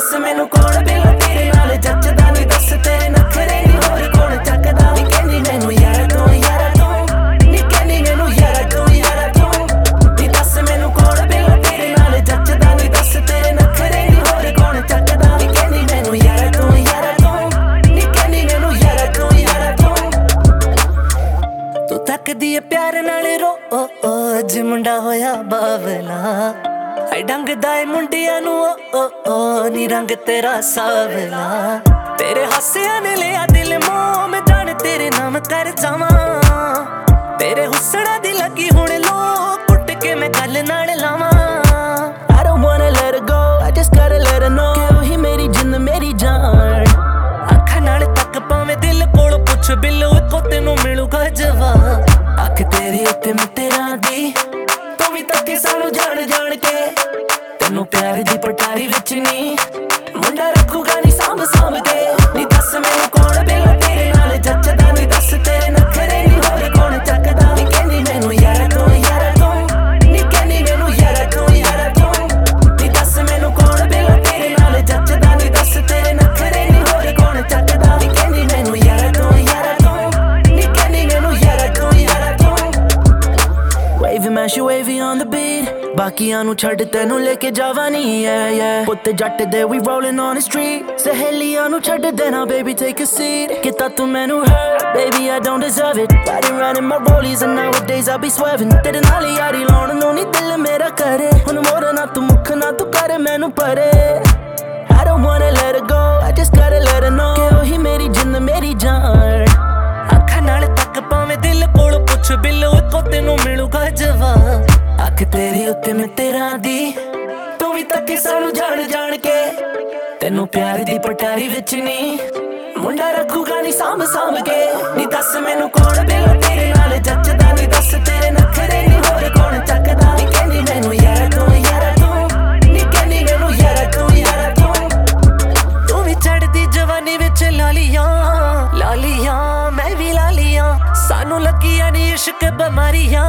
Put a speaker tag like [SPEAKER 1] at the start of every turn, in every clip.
[SPEAKER 1] दस मैनू कौन बिल तेरे नाल जचदा नी दस तेरे नखरे नी होर कौन चकदा नी कहनी मैनू यारा तू नी कहनी मैनू यारा तू नी दस मैनू कौन बिल तेरे नाल जचदा नी दस तेरे नखरे नी होर कौन चकदा नी कहनी मैनू यारा तू नी कहनी मैनू यारा तू तू तकदी है प्यार नाल रोज मुंडा होया बावला डंगदा है मुंडिया नू नी रंग तेरा सावला तेरे हासिया ने लिया दिल मोह में जान तेरे नाम कर जावा तेरे हुस्सना दी लगी हुण लो कुट के मैं गल नाल लावा I don't wanna let her go I just gotta let her know कि ओही मेरी जिंद मेरी जान अखां नाल तक पावे दिल कोल पुछ बिल को तेनू मिलूगा जवाब अख तेरी उत्ते मैं तेरा दी तू भी तके सानू जान जान के तेनू प्यार दी पटारी विच नी मुंडा रखूगा नी सांभ सांभ के नी दस मैनू कौन बिल तेरे नाल जचदा नी दस तेरे नखरे नी होर कौन चकदा नी कहनी मैनू यारा तू नी कहनी मैनू यारा तू नी दस मैनू कौन बिल तेरे नाल जचदा नी दस तेरे नखरे नी होर कौन चकदा नी कहनी मैनू यारा तू नी कहनी मैनू यारा तू Wavy man she wavy on the beat ਬਾਕੀਆਂ ਨੂੰ ਛੱਡ ਤੈਨੂੰ ਲੈ ਕੇ ਜਾਵਾ ਨੀ ਪੁੱਤ ਜੱਟ ਦੇ we rolling on the street ਸਹੇਲੀਆਂ ਨੂੰ ਛੱਡ ਦੇਣਾ baby take a seat ਕਿਤਾ ਤੂੰ ਮੈਨੂੰ hurt baby I don't deserve it riding around in my rollies and nowadays I be swerving ਤੇਰੇ ਨਾਲ ਯਾਰੀ ਲਾਉਣ ਨੂੰ ਨੀ ਦਿਲ ਮੇਰਾ ਕਰੇ ਹੁਣ ਮੋੜ ਨਾ ਤੂੰ ਮੁੱਖ ਨਾ ਤੂੰ ਕਰ ਮੈਨੂੰ ਪਰੇ I don't wanna let her go I just gotta let her know ਕਿ ਉਹੀ ਮੇਰੀ ਜਿੰਦ ਮੇਰੀ ਜਾਨ ਅੱਖਾਂ ਨਾਲ ਤੱਕ ਪਾਵੇਂ ਦਿਲ ਕੋਲ ਪੁੱਛ ਬਿੱਲ ਕੋ ਤੈਨੂੰ ਮਿਲੂਗਾ ਜਵਾਬ अख तेरी उत्ते मैं तेरा दी तू भी तके सानू जान जान के तेनू प्यार दी पटारी विच नी मुंडा रखूगा नी सांभ सांभ के नी दस मैनू कौन बिल तेरे नाल जचदा नी दस तेरे नखरे नी होर कौन चकदा नी कहनी मैनू यारा तू नी कहनी मैनू यारा तू भी चढ़दी जवानी विच लालियां मैं भी लालियां सानू लगियां नी इश्क बीमारियां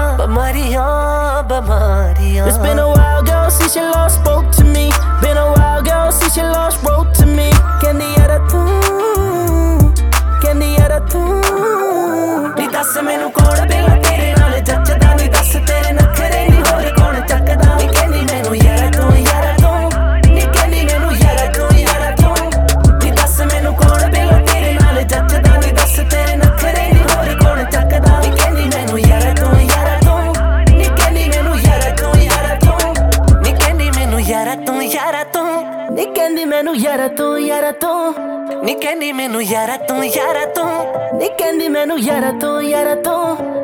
[SPEAKER 1] It's been a while girl since you last spoke to me Been a while girl since you last wrote to me Kendi yara tu नी दस मैनू कौन बिल तेरे नाल जचदा नी दस तेरे नखरे नी होर कौन चकदा नी कहनी मैनू यारा तू नी कहनी मैनू यारा तू नी दस मैनू कौन बिल तेरे नाल जचदा नी दस तेरे नखरे नी होर कौन चकदा नी कहनी मैनू यारा तू नी कहनी मैनू यारा तू नी कहनी मैनू यारा तू नी कहनी मैनू यारा तू नी कहनी मैनू यारा तू नी कहनी मैनू यारा तू